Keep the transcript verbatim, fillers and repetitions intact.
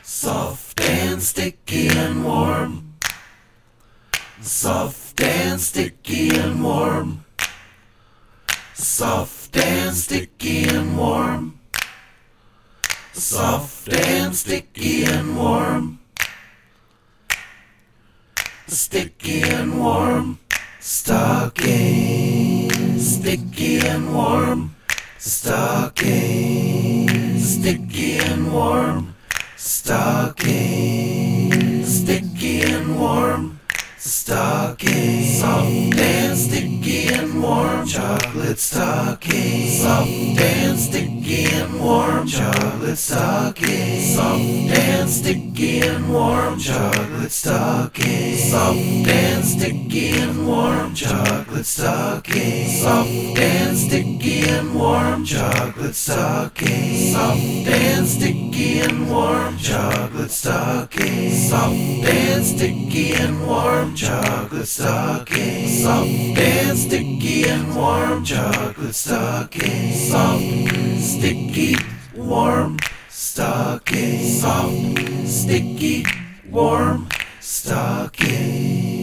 Soft and sticky and warm. Soft and sticky and warm. Soft and sticky and warm. Soft and sticky and warm. Sticky and warm. Stocking. Sticky and warm. Stocking. Sticky and warm. Stocking. Sticky and warm. Stocking. Soft and sticky and warm. Chocolate stocking. Soft and sticky and warm. Chocolate stocking. Soft and sticky and warm. Chocolate stocking. Soft and sticky and warm. Chocolate stocking. Soft and sticky and warm. Chocolate stocking. Soft and sticky and warm. Chocolate stocking. Soft and sticky and warm. Chocolate stocking. Soft and sticky and warm. Chocolate stocking. Soft, sticky, warm. Stocking. Soft, sticky, warm. Stocking.